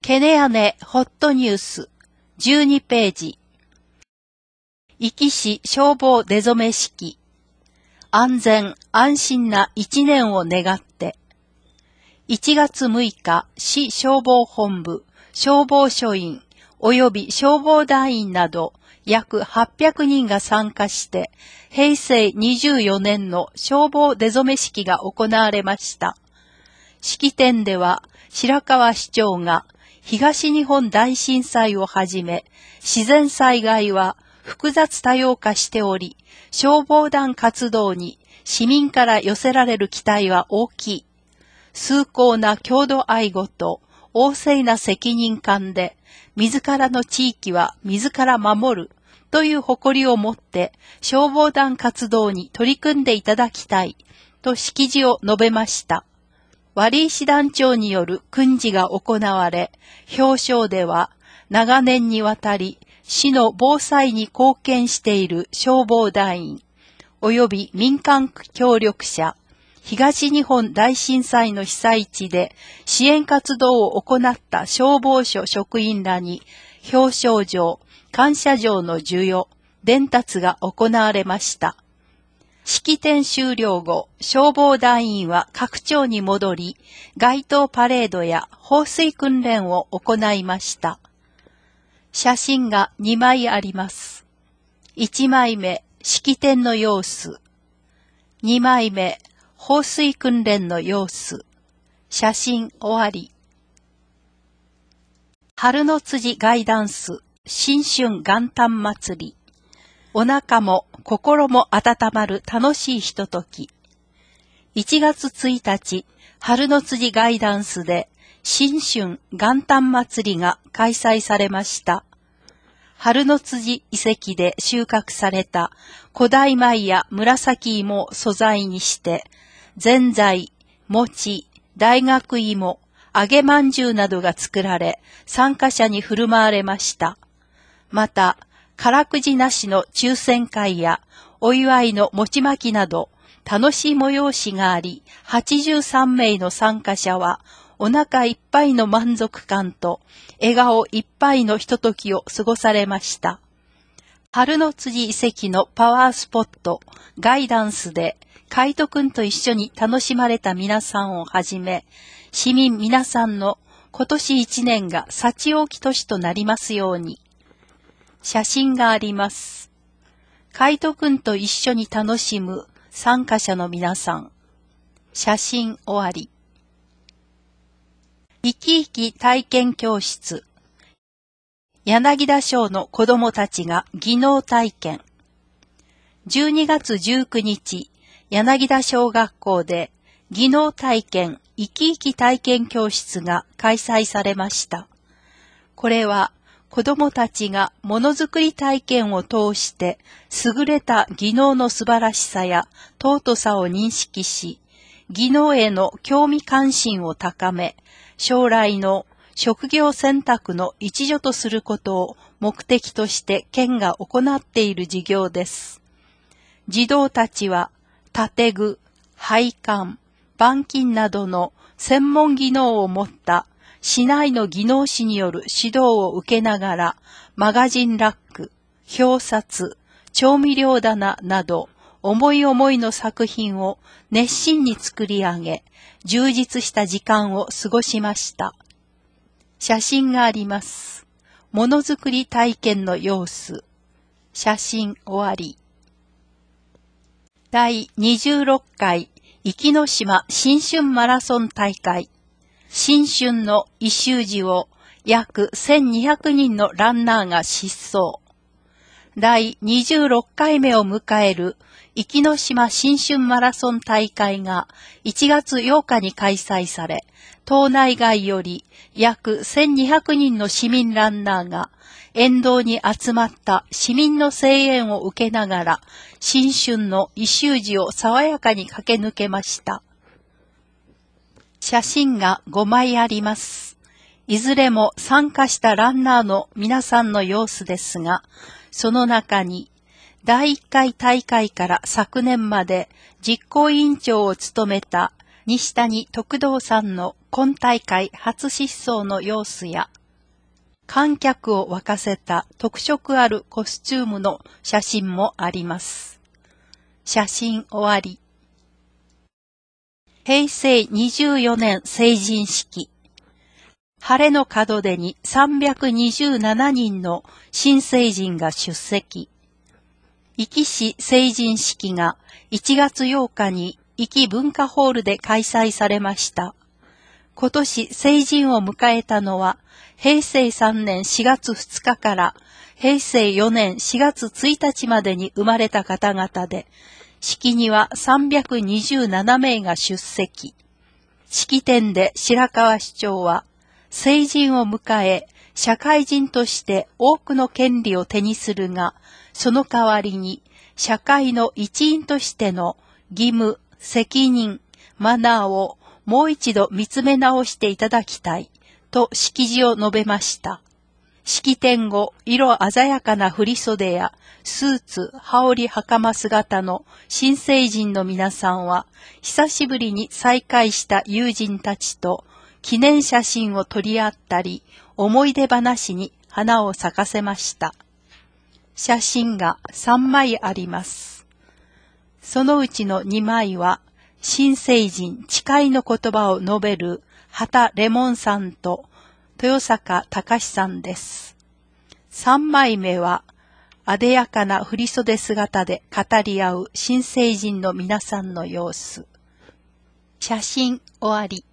ケネアネホットニュース12ページ。壱岐市消防出初め式。安全安心な一年を願って。1月6日、市消防本部、消防署員、及び消防団員など約800人が参加して、平成24年の消防出初め式が行われました。式典では、白川市長が東日本大震災をはじめ、自然災害は複雑多様化しており、消防団活動に市民から寄せられる期待は大きい。崇高な郷土愛護と旺盛な責任感で、自らの地域は自ら守るという誇りを持って消防団活動に取り組んでいただきたいと式辞を述べました。割石団長による訓示が行われ、表彰では長年にわたり市の防災に貢献している消防団員、及び民間協力者、東日本大震災の被災地で支援活動を行った消防署職員らに表彰状、感謝状の授与、伝達が行われました。式典終了後、消防団員は各庁に戻り、街頭パレードや放水訓練を行いました。写真が2枚あります。1枚目、式典の様子。2枚目、放水訓練の様子。写真終わり。春の辻ガイダンス、新春元旦祭り。お腹も心も温まる楽しいひととき。1月1日、春の辻ガイダンスで新春元旦祭りが開催されました。春の辻遺跡で収穫された古代米や紫芋を素材にして、ぜんざい、餅、大学芋、揚げまんじゅうなどが作られ、参加者に振る舞われました。また、からくじなしの抽選会や、お祝いの餅巻きなど、楽しい催しがあり、83名の参加者は、お腹いっぱいの満足感と、笑顔いっぱいのひとときを過ごされました。春の辻遺跡のパワースポット、ガイダンスで、海斗くんと一緒に楽しまれた皆さんをはじめ、市民皆さんの今年一年が幸多き年となりますように。写真があります。海斗くんと一緒に楽しむ参加者の皆さん。写真終わり。生き生き体験教室。柳田小の子供たちが技能体験。12月19日、柳田小学校で技能体験生き生き体験教室が開催されました。これは子供たちがものづくり体験を通して優れた技能の素晴らしさや尊さを認識し、技能への興味関心を高め、将来の職業選択の一助とすることを目的として県が行っている事業です。児童たちは建具、配管、板金などの専門技能を持った市内の技能士による指導を受けながら、マガジンラック、表札、調味料棚など、思い思いの作品を熱心に作り上げ、充実した時間を過ごしました。写真があります。ものづくり体験の様子。写真終わり。第26回壱岐島新春マラソン大会。新春の一周時を約1200人のランナーが疾走。第26回目を迎える壱岐島新春マラソン大会が1月8日に開催され、島内外より約1200人の市民ランナーが沿道に集まった市民の声援を受けながら、新春の一周時を爽やかに駆け抜けました。写真が5枚あります。いずれも参加したランナーの皆さんの様子ですが、その中に、第1回大会から昨年まで実行委員長を務めた西谷徳道さんの今大会初疾走の様子や、観客を沸かせた特色あるコスチュームの写真もあります。写真終わり。平成24年成人式。晴れの門出に327人の新成人が出席。壱岐市成人式が1月8日に壱岐文化ホールで開催されました。今年成人を迎えたのは平成3年4月2日から平成4年4月1日までに生まれた方々で、式には327名が出席。式典で白河市長は、成人を迎え、社会人として多くの権利を手にするが、その代わりに、社会の一員としての義務、責任、マナーをもう一度見つめ直していただきたい、と式辞を述べました。式典後、色鮮やかな振袖やスーツ、羽織袴姿の新成人の皆さんは、久しぶりに再会した友人たちと記念写真を撮り合ったり、思い出話に花を咲かせました。写真が3枚あります。そのうちの2枚は、新成人誓いの言葉を述べる畑レモンさんと豊坂隆さんです。3枚目は、あでやかな振袖姿で語り合う新成人の皆さんの様子。写真終わり。